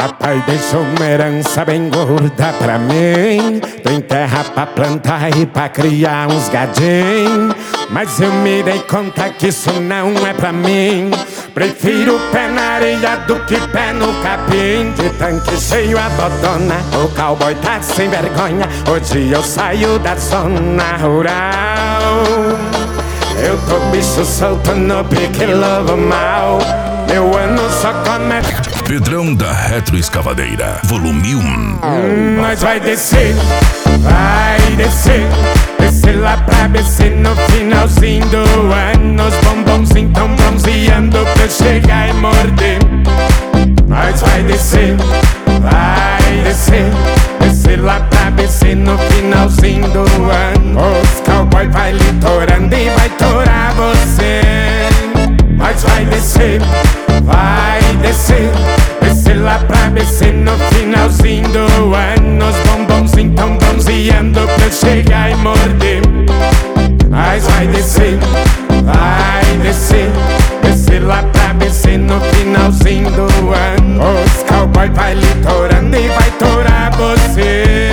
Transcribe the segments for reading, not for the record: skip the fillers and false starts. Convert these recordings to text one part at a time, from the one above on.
Papai deixou uma herança bem gorda pra mim. Tem terra pra plantar e pra criar uns gadinhos. Mas eu me dei conta que isso não é pra mim. Prefiro pé na areia do que pé no capim. De tanque cheio a botona, o cowboy tá sem vergonha. Hoje eu saio da zona rural. Eu tô bicho solto no pique lobo mal. Meu ano só começa. Pedrão da Retroescavadeira, volume 1. Nós vai descer, vai descer. Descer lá pra BC no finalzinho do ano. Os bombons tão bronzeando pra eu chegar e morder. Nós vai descer, vai descer. Descer lá pra BC no finalzinho do ano. Os cowboy vai litorando e vai torar você. Nós vai descer, vai descer. Descer lá pra BC no finalzinho do ano. Os bombons tão bronzeando pra eu chegar e morder. Nós vai descer, vai descer. Descer lá pra BC no finalzinho do ano. Os cowboy vai litorando e vai torar você.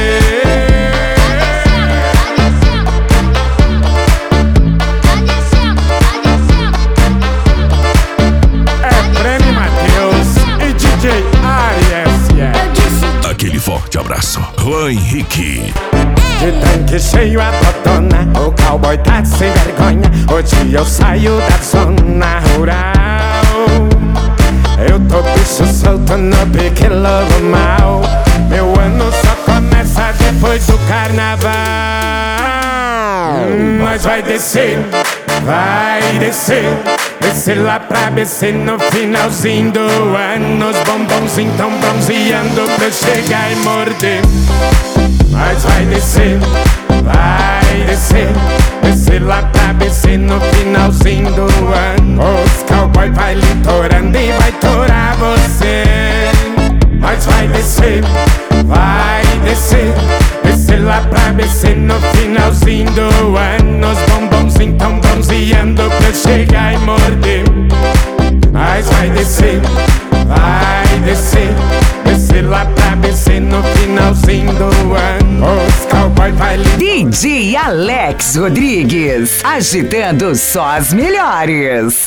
Aquele forte abraço, Juan Henrique. De tanque cheio a botona, o cowboy tá sem vergonha. Hoje eu saio da zona rural. Eu tô bicho solto no pique lobo mal. Meu ano só começa depois do carnaval. Nós vai descer, vai descer. Descer lá pra BC no finalzinho do ano. Os bombons tão bronzeando pra eu chegar e morder. Nós vai descer, vai descer. Descer lá pra BC no finalzinho do ano. Os cowboy vai litorando e vai torar você. Nós vai descer, vai descer. Descer lá pra BC no finalzinho do ano. Os bombons tão bronzeando pra eu chegar e morder. Nós vai descer, vai descer. Descer lá pra BC no finalzinho do ano. Os cowboy vai DJ Alex Rodrigues, agitando só as melhores.